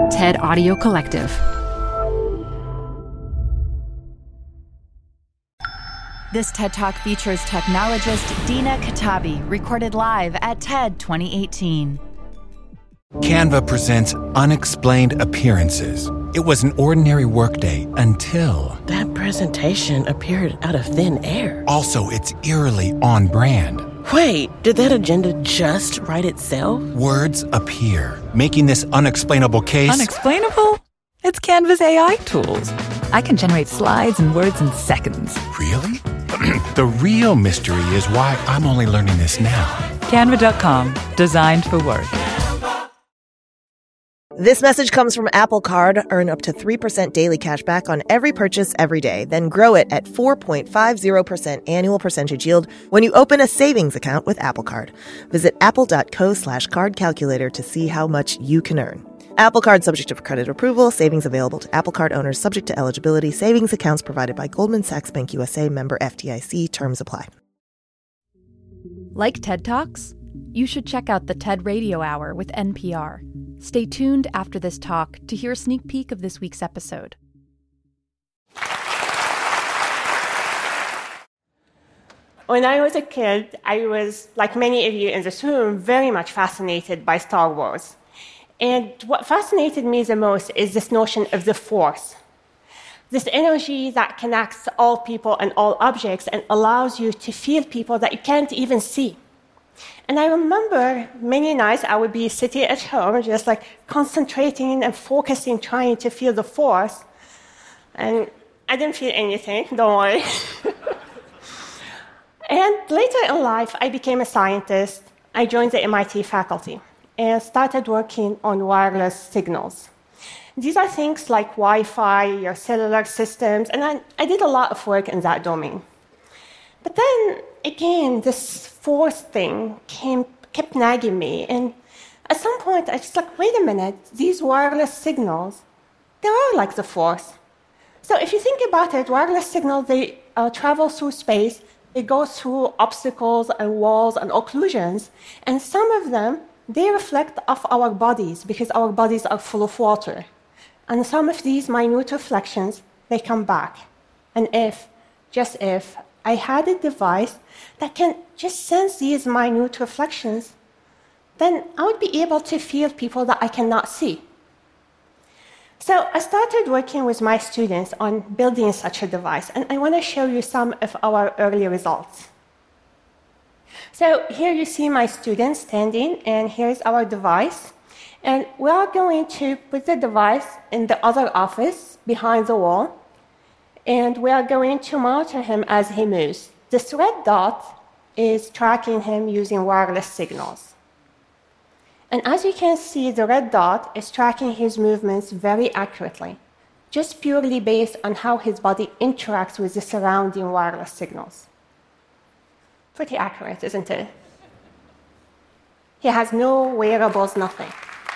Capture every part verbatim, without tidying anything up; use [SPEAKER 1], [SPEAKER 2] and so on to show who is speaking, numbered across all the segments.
[SPEAKER 1] TED Audio Collective.
[SPEAKER 2] This TED Talk features technologist Dina Katabi, recorded live at TED twenty eighteen.
[SPEAKER 3] Canva presents Unexplained Appearances. It was an ordinary workday until...
[SPEAKER 4] That presentation appeared out of thin air.
[SPEAKER 3] Also, it's eerily on brand.
[SPEAKER 4] Wait, did that agenda just write itself?
[SPEAKER 3] Words appear, making this unexplainable case...
[SPEAKER 5] Unexplainable? It's Canva's A I tools. I can generate slides and words in seconds.
[SPEAKER 3] Really? The real mystery is why I'm only learning this now.
[SPEAKER 5] Canva dot com, designed for work.
[SPEAKER 6] This message comes from Apple Card. Earn up to three percent daily cash back on every purchase every day. Then grow it at four point five zero percent annual percentage yield when you open a savings account with Apple Card. Visit apple.co slash card calculator to see how much you can earn. Apple Card subject to credit approval. Savings available to Apple Card owners subject to eligibility. Savings accounts provided by Goldman Sachs Bank U S A, member F D I C. Terms apply.
[SPEAKER 1] Like TED Talks? You should check out the TED Radio Hour with N P R. Stay tuned after this talk to hear a sneak peek of this week's episode.
[SPEAKER 7] When I was a kid, I was, like many of you in this room, very much fascinated by Star Wars. And what fascinated me the most is this notion of the Force. This energy that connects all people and all objects and allows you to feel people that you can't even see. And I remember many nights I would be sitting at home, just like concentrating and focusing, trying to feel the Force. And I didn't feel anything, don't worry. And later in life, I became a scientist. I joined the M I T faculty and started working on wireless signals. These are things like Wi-Fi, your cellular systems, and I, I did a lot of work in that domain. But then, again, this Force thing came, kept nagging me, and at some point, I was like, wait a minute, these wireless signals, they are like the Force. So if you think about it, wireless signals, they uh, travel through space, they go through obstacles and walls and occlusions, and some of them, they reflect off our bodies because our bodies are full of water. And some of these minute reflections, they come back. And if, just if, I had a device that can just sense these minute reflections, then I would be able to feel people that I cannot see. So I started working with my students on building such a device, and I want to show you some of our early results. So here you see my students standing, and here's our device. And we are going to put the device in the other office behind the wall, and we are going to monitor him as he moves. This red dot is tracking him using wireless signals. And as you can see, the red dot is tracking his movements very accurately, just purely based on how his body interacts with the surrounding wireless signals. Pretty accurate, isn't it? He has no wearables, nothing.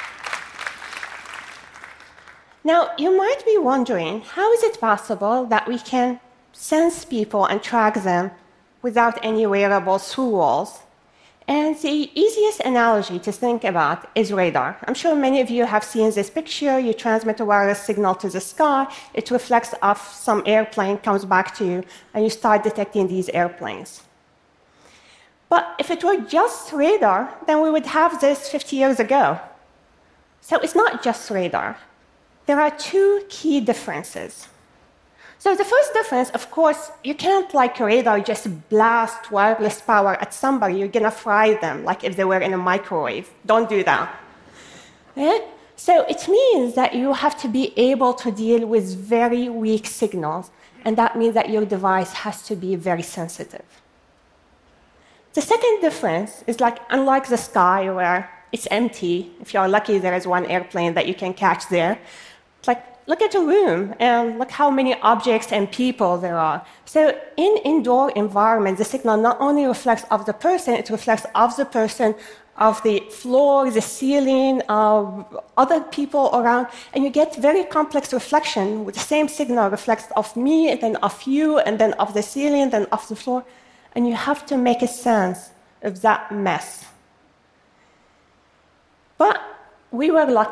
[SPEAKER 7] Now, you might be wondering, how is it possible that we can sense people and track them without any wearables through walls? And the easiest analogy to think about is radar. I'm sure many of you have seen this picture. You transmit a wireless signal to the sky, it reflects off some airplane, comes back to you, and you start detecting these airplanes. But if it were just radar, then we would have this fifty years ago. So it's not just radar. There are two key differences. So the first difference, of course, you can't, like radar, just blast wireless power at somebody. You're going to fry them, like if they were in a microwave. Don't do that. Yeah? So it means that you have to be able to deal with very weak signals, and that means that your device has to be very sensitive. The second difference is, like, unlike the sky where it's empty, if you're lucky there is one airplane that you can catch there, like, look at a room and look how many objects and people there are. So in indoor environment, the signal not only reflects of the person, it reflects of the person, of the floor, the ceiling, of other people around, and you get very complex reflection with the same signal reflects of me, and then of you, and then of the ceiling, then of the floor, and you have to make a sense of that mess. But we were lucky.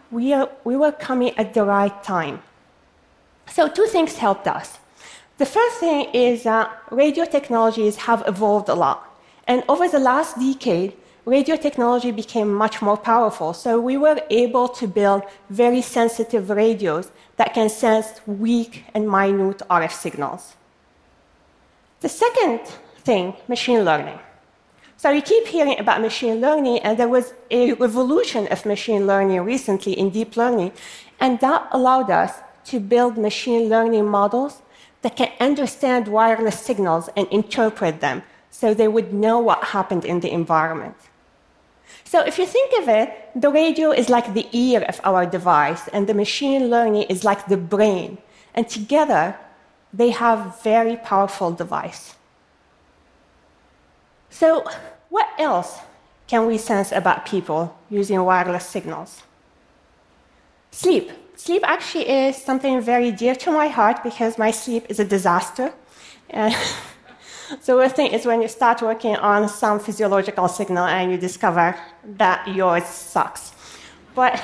[SPEAKER 7] we, are, we were coming at the right time. So two things helped us. The first thing is that radio technologies have evolved a lot. And over the last decade, radio technology became much more powerful. So we were able to build very sensitive radios that can sense weak and minute R F signals. The second thing, machine learning. So we keep hearing about machine learning, and there was a revolution of machine learning recently in deep learning, and that allowed us to build machine learning models that can understand wireless signals and interpret them so they would know what happened in the environment. So if you think of it, the radio is like the ear of our device, and the machine learning is like the brain. And together, they have very powerful device. So what else can we sense about people using wireless signals? Sleep. Sleep actually is something very dear to my heart because my sleep is a disaster. And so the thing is when you start working on some physiological signal and you discover that yours sucks. But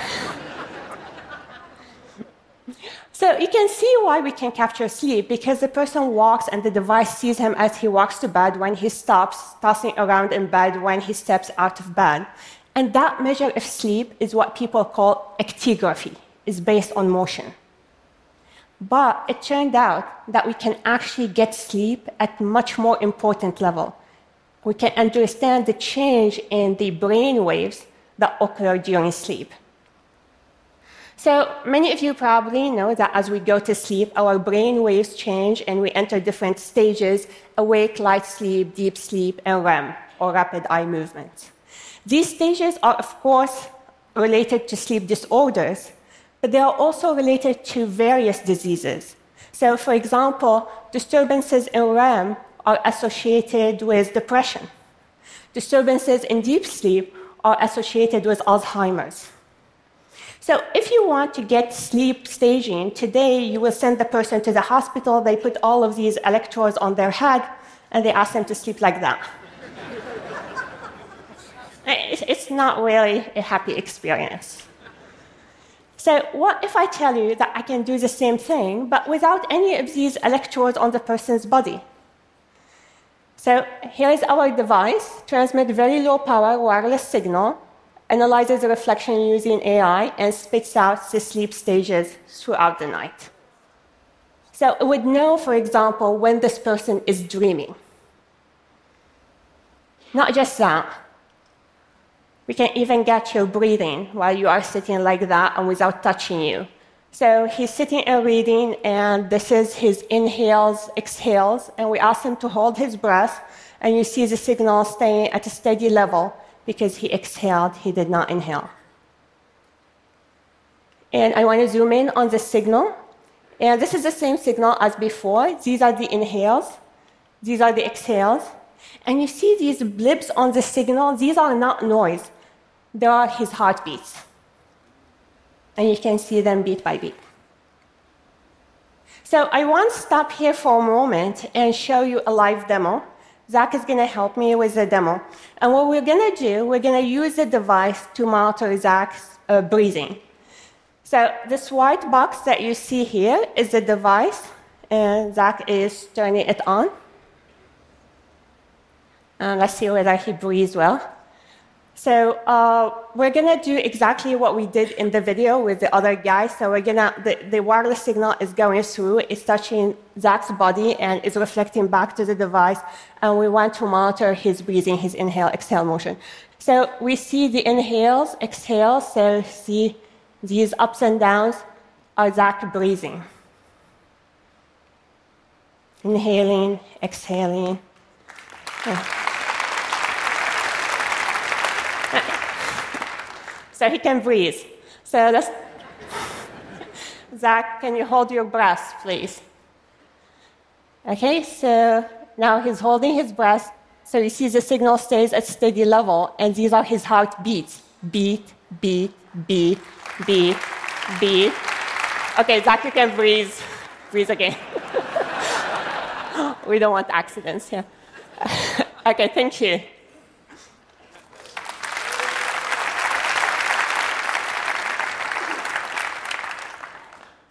[SPEAKER 7] so you can see why we can capture sleep, because the person walks and the device sees him as he walks to bed, when he stops tossing around in bed, when he steps out of bed. And that measure of sleep is what people call actigraphy. It's based on motion. But it turned out that we can actually get sleep at much more important level. We can understand the change in the brain waves that occur during sleep. So many of you probably know that as we go to sleep, our brain waves change and we enter different stages: awake, light sleep, deep sleep, and R E M, or rapid eye movement. These stages are, of course, related to sleep disorders, but they are also related to various diseases. So, for example, disturbances in R E M are associated with depression. Disturbances in deep sleep are associated with Alzheimer's. So if you want to get sleep staging, today you will send the person to the hospital, they put all of these electrodes on their head, and they ask them to sleep like that. It's not really a happy experience. So what if I tell you that I can do the same thing, but without any of these electrodes on the person's body? So here is our device, transmits very low power wireless signal, analyzes the reflection using A I, and spits out the sleep stages throughout the night. So it would know, for example, when this person is dreaming. Not just that, we can even get your breathing while you are sitting like that and without touching you. So he's sitting and reading, and this is his inhales, exhales, and we ask him to hold his breath, and you see the signal staying at a steady level because he exhaled, he did not inhale. And I want to zoom in on the signal. And this is the same signal as before. These are the inhales. These are the exhales. And you see these blips on the signal. These are not noise. They are his heartbeats. And you can see them beat by beat. So I want to stop here for a moment and show you a live demo. Zach is going to help me with the demo. And what we're going to do, we're going to use the device to monitor Zach's uh, breathing. So this white box that you see here is the device, and Zach is turning it on. And let's see whether he breathes well. So uh, we're going to do exactly what we did in the video with the other guy. So we're gonna, the, the wireless signal is going through, it's touching Zach's body, and is reflecting back to the device. And we want to monitor his breathing, his inhale, exhale motion. So we see the inhales, exhales. So see these ups and downs are Zach breathing. Inhaling, exhaling. Yeah. So he can breathe. So let's... Zach, can you hold your breath, please? Okay, so now he's holding his breath. So you see the signal stays at steady level, and these are his heartbeats. Beat, beat, beat, beat, beat. Okay, Zach, you can breathe. Breathe again. We don't want accidents here. Okay, thank you.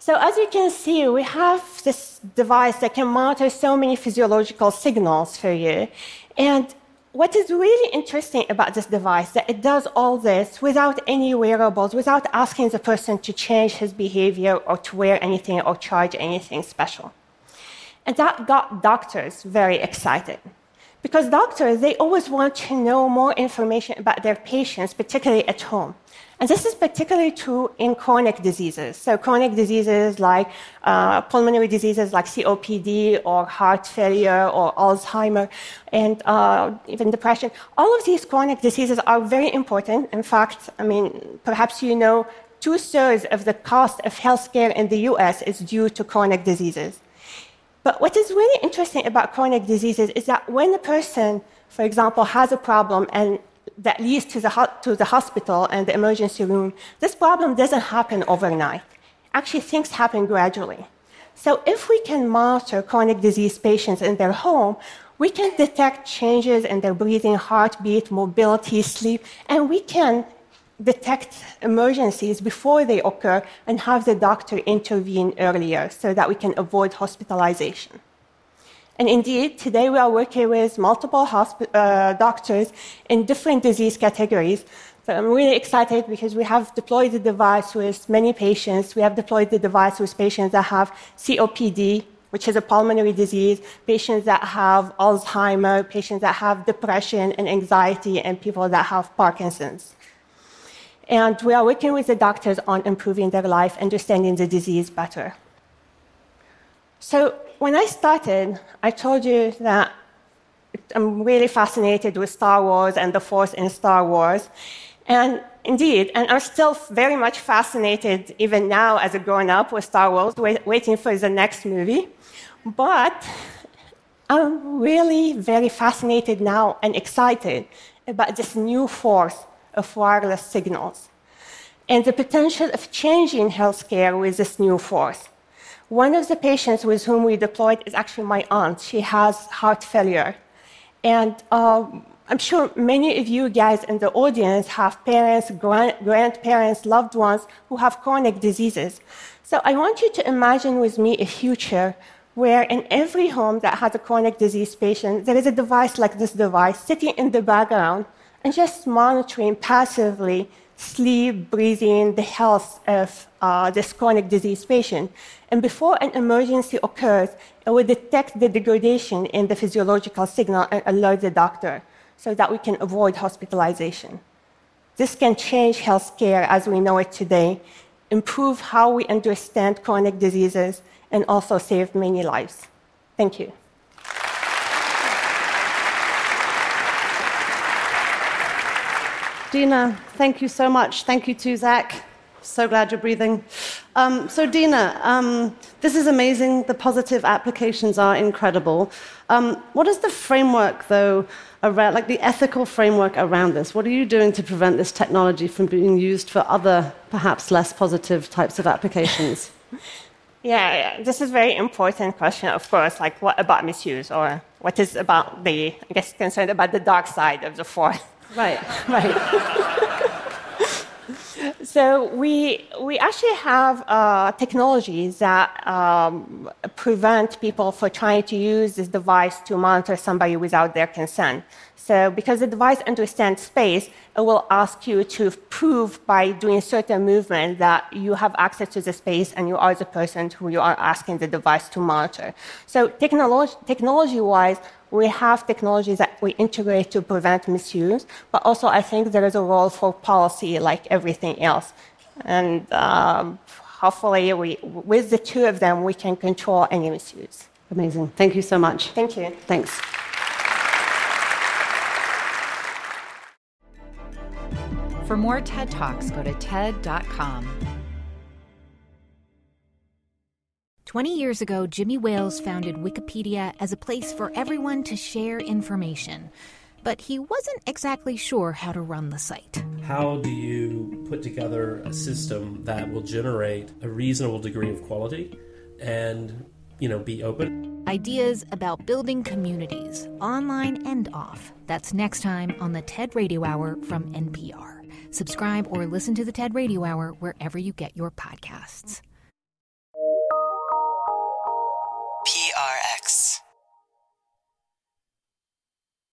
[SPEAKER 7] So as you can see, we have this device that can monitor so many physiological signals for you. And what is really interesting about this device is that it does all this without any wearables, without asking the person to change his behavior or to wear anything or charge anything special. And that got doctors very excited. Because doctors, they always want to know more information about their patients, particularly at home. And this is particularly true in chronic diseases. So chronic diseases like uh, pulmonary diseases like C O P D or heart failure or Alzheimer and uh, even depression. All of these chronic diseases are very important. In fact, I mean, perhaps you know, two-thirds of the cost of healthcare in the U S is due to chronic diseases. But what is really interesting about chronic diseases is that when a person, for example, has a problem and that leads to the, ho- to the hospital and the emergency room, this problem doesn't happen overnight. Actually, things happen gradually. So if we can monitor chronic disease patients in their home, we can detect changes in their breathing, heartbeat, mobility, sleep, and we can detect emergencies before they occur and have the doctor intervene earlier so that we can avoid hospitalization. And indeed, today we are working with multiple hospi- uh, doctors in different disease categories. So I'm really excited because we have deployed the device with many patients. We have deployed the device with patients that have C O P D, which is a pulmonary disease, patients that have Alzheimer, patients that have depression and anxiety, and people that have Parkinson's. And we are working with the doctors on improving their life, understanding the disease better. So when I started, I told you that I'm really fascinated with Star Wars and the Force in Star Wars. And indeed, and I'm still very much fascinated, even now as a grown-up, with Star Wars, wait, waiting for the next movie. But I'm really very fascinated now and excited about this new force of wireless signals and the potential of changing healthcare with this new force. One of the patients with whom we deployed is actually my aunt. She has heart failure. And um, I'm sure many of you guys in the audience have parents, grand- grandparents, loved ones who have chronic diseases. So I want you to imagine with me a future where in every home that has a chronic disease patient, there is a device like this device sitting in the background and just monitoring passively sleep, breathing, the health of uh, this chronic disease patient. And before an emergency occurs, it will detect the degradation in the physiological signal and alert the doctor so that we can avoid hospitalization. This can change healthcare as we know it today, improve how we understand chronic diseases, and also save many lives. Thank you.
[SPEAKER 8] Dina, thank you so much. Thank you too, Zach. So glad you're breathing. Um, so Dina, um, this is amazing. The positive applications are incredible. Um, what is the framework, though, around, like the ethical framework around this? What are you doing to prevent this technology from being used for other, perhaps less positive types of applications?
[SPEAKER 7] Yeah, yeah, this is a very important question, of course. Like, what about misuse, or what is about the, I guess, concerned about the dark side of the force?
[SPEAKER 8] Right, right.
[SPEAKER 7] So we we actually have uh, technologies that um, prevent people from trying to use this device to monitor somebody without their consent. So because the device understands space, it will ask you to prove by doing certain movement that you have access to the space and you are the person who you are asking the device to monitor. So technology, technology-wise, we have technologies that we integrate to prevent misuse, but also I think there is a role for policy like everything else. And um, hopefully we, with the two of them, we can control any misuse.
[SPEAKER 8] Amazing. Thank you so much.
[SPEAKER 7] Thank you.
[SPEAKER 8] Thanks.
[SPEAKER 2] For more TED Talks, go to TED dot com.
[SPEAKER 9] Twenty years ago, Jimmy Wales founded Wikipedia as a place for everyone to share information. But he wasn't exactly sure how to run the site.
[SPEAKER 10] How do you put together a system that will generate a reasonable degree of quality and, you know, be open?
[SPEAKER 9] Ideas about building communities, online and off. That's next time on the TED Radio Hour from N P R. Subscribe or listen to the TED Radio Hour wherever you get your podcasts.
[SPEAKER 11] R X.